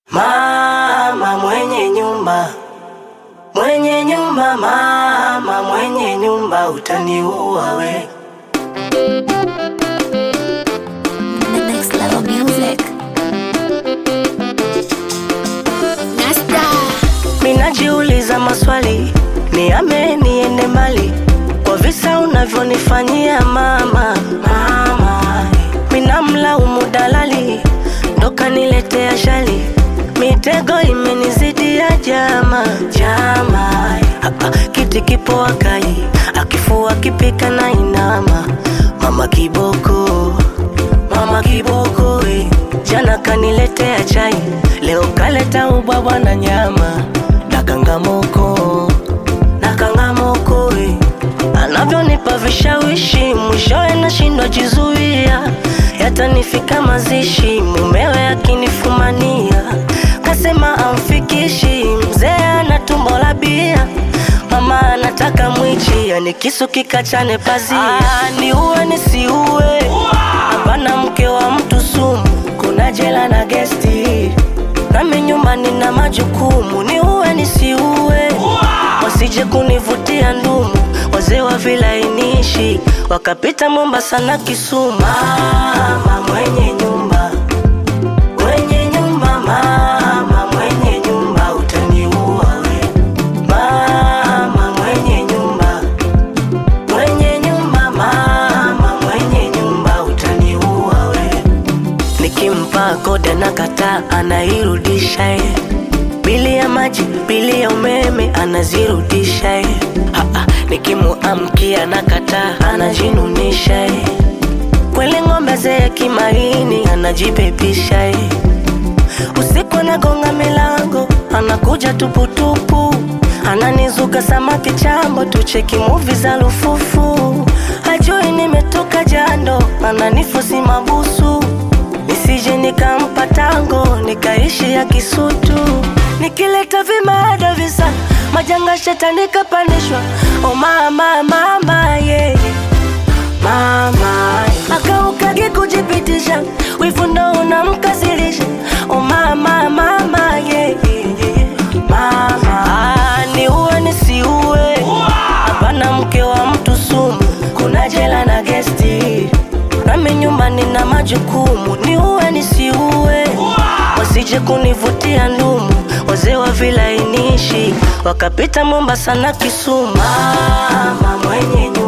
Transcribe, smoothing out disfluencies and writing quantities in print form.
Mama mwenye nyumba, mama mwenye nyumba, utaniua we. The next level music. Nasta. Minajiuliza maswali, niame niende mbali, kwa visa unavyonifanyia mama. Minamlaumu dalali, ndo kaniletea shali, mitego imenizidia jama. Kiti kipo akai, akifua kipika na inama. Mama kiboko jana kaniletea chai, leo kaleta ubwabwa na nyama. Nakangamoko anavyonipa vishawishi, mwishowe nashindwa jizuia. Yatanifika mazishi, mumewe akinifumania, kasema amfikishi, mzee ana tumbo la bia. Mama anataka mwichi, yani kisu kikachane pazia. Ni uwe nisiuwe, hapana mke wa mtu sumu, kuna jela na gesti, nami nyumbani na majukumu. Ni uwe nisiuwe, wasije kunivutia ndumu, wazee wa vilainishi wakapita Mombasa na Kisumu. Mama mwenye nyumba, mama mwenye nyumba, utaniua we. Mama mwenye nyumba, mama mwenye nyumba, utaniua we. Nikimpa kode na kata anairudisha ye, bili ya maji, bili ya umeme anazirudisha ye. Nikimuamkia na kata anajinunisha ye, kwele ng'ombe zee kimaini anajipepisha ye. Usiku anagonga milango, anakuja tuputupu, ananizuka samaki chambo, tucheki movie za lufufu. Hajui nimetoka jando, ananifosi mabusu, nisije nikampa tango, nikaishi ya Kisutu. Nikileta vimada visa, majanga shetani kapandishwa. Oh mama yeah. Mama akaukagi kujipitisha, wivu ndo unamkasirisha. Oh mama yeah. Mama ni uwe nisiuwe, hapana mke wa mtu sumu, kuna jela na gesti, nami nyumbani na majukumu. Ni uwe nisiuwe, wasije kunivutia ndumu, wazee wa vilainishi wakapita Mombasa na Kisumu. Mama mwenye